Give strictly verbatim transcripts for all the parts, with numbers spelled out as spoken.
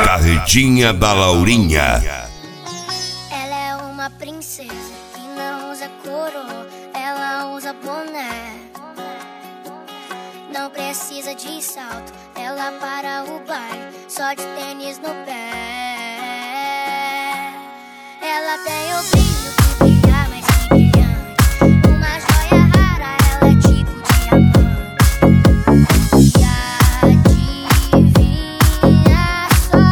Carretinha da Laurinha. Ela é uma princesa que não usa coroa, ela usa boné. Não precisa de salto, ela para o baile só de tênis no pé. Ela tem o brilho que brilha mais que brilhante, uma joia rara, ela é tipo diamante. E adivinha só,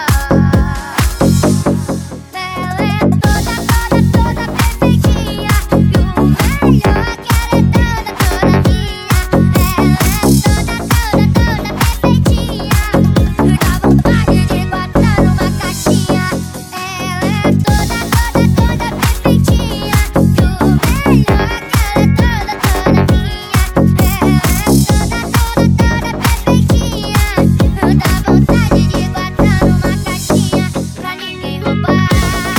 ela é toda, toda, toda perfeitinha, e o melhor que ela é toda, toda minha. Ela é toda, toda, toda perfeitinha, dá vontade de botar numa caixinha. Ela é toda, toda, toda perfeitinha, e o melhor que ela é toda, toda minha. Ela é toda, toda, toda perfeitinha, dá vontade de botar numa caixinha pra ninguém roubar.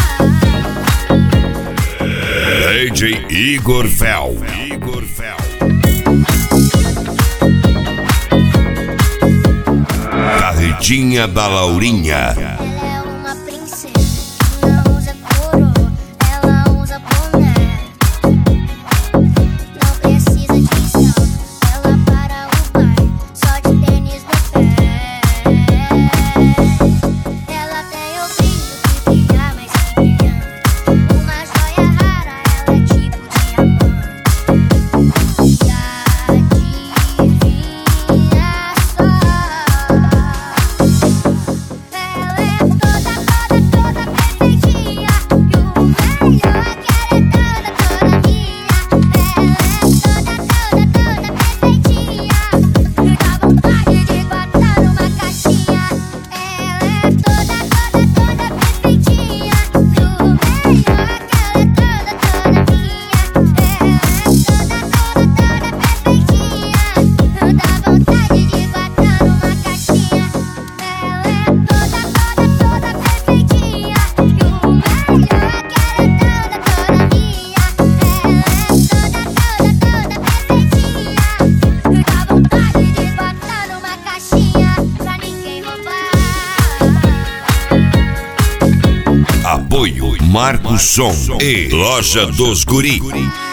D J Igor Fel. Igor Fel. Carretinha da Laurinha. Ela é uma princesa que não usa coroa, ela usa boné. Não precisa de salto, ela para o baile só de tênis no pé. Ela tem o brilho que brilha mais que brilhante, uma joia rara, ela é tipo diamante. E adivinha só, ela é toda, toda, toda perfeitinha, e o melhor que ela é toda, toda minha. Ela é toda, toda, toda perfeitinha, dá vontade de botar numa caixinha. Ela é toda, toda, toda perfeitinha, e o melhor que ela é toda, toda minha. Ela é toda, toda, toda perfeitinha, dá vontade de botar numa caixinha. Ela é toda, toda, toda perfeitinha, e o melhor que ela é toda, toda minha. Ela é toda, toda, toda perfeitinha, dá vontade de botar numa caixinha pra ninguém roubar. Apoio Marco Som e Loja dos Guri.